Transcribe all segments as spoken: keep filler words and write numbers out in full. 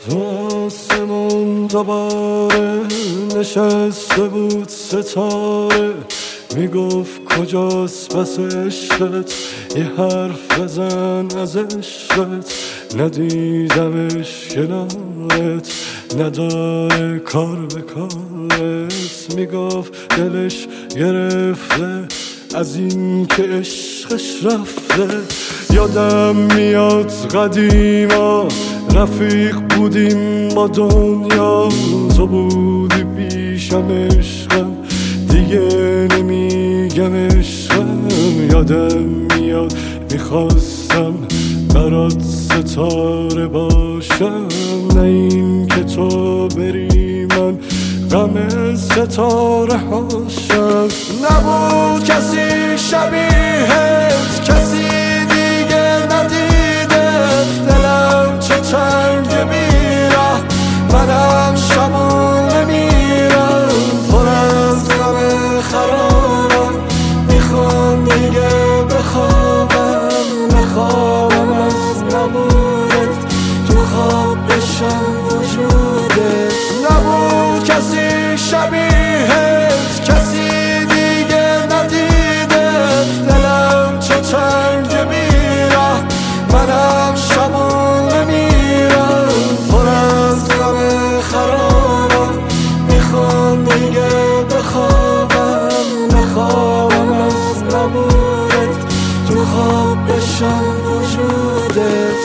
آسمون دوباره نشسته بود ستاره، میگفت کجاست بس عشقت، یه حرف بزن از عشقت. ندیدمش کنارت، نداره کار به کارت. میگفت دلش گرفته از این که عشقش رفته. یادم میاد قدیما رفیق بودیم با دنیا، تو بودی پیشم عشقم، دیگه نمیگم عشقم. یادم میاد میخواستم برات ستاره باشم، نه این که تو بری من غم ستاره هاشم. نبود کسی شبیهت، کسی دیگه ندیدت. دلم چه تنگ میره، منم شبون نمیرم، پر از غم خرابم. میخوام دیگه بخوابم، نخوابم از نبودت، تو خواب بشم وجودت. نبود کسی شبیهت، کسی دیگه ندیدت. دلم چه تنگ میره، منم شبون نمیرم، پر از غم خرابم. میخوام دیگه بخوابم، نخوابم از نبودت، تو خواب بشم وجودت.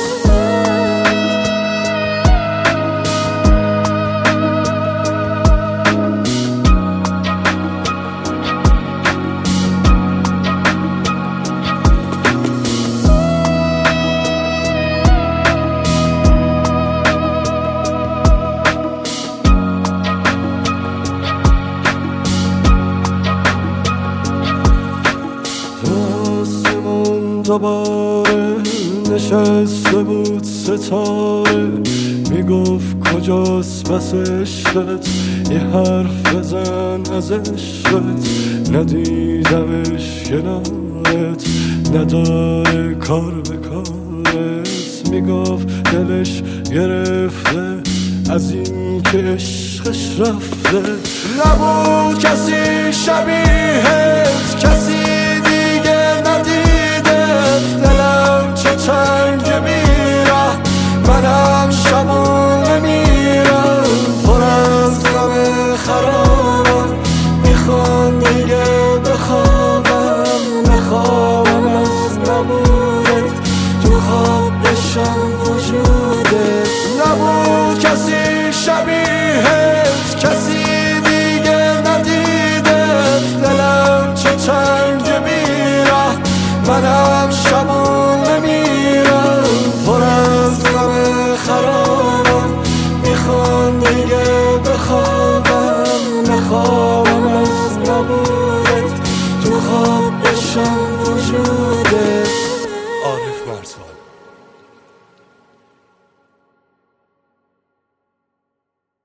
دوباره نشسته بود ستاره، میگفت کجاست بس عشقت، یه حرف بزن از عشقت. ندیدمش کنارت، نداره کار به کارت. میگفت دلش گرفته از این که عشقش رفته. نبود کسی شبیهت، کسی دیگه ندیدت. دلم چه تنگ میره، منم شبون نمیرم، پر از غم خرابم. میخوام دیگه بخوابم، نخوابم از نبودت، تو خواب بشم وجودت. نبود کسی شبیهت، کسی دیگه ندیدت. دلم چه تنگ میره، منم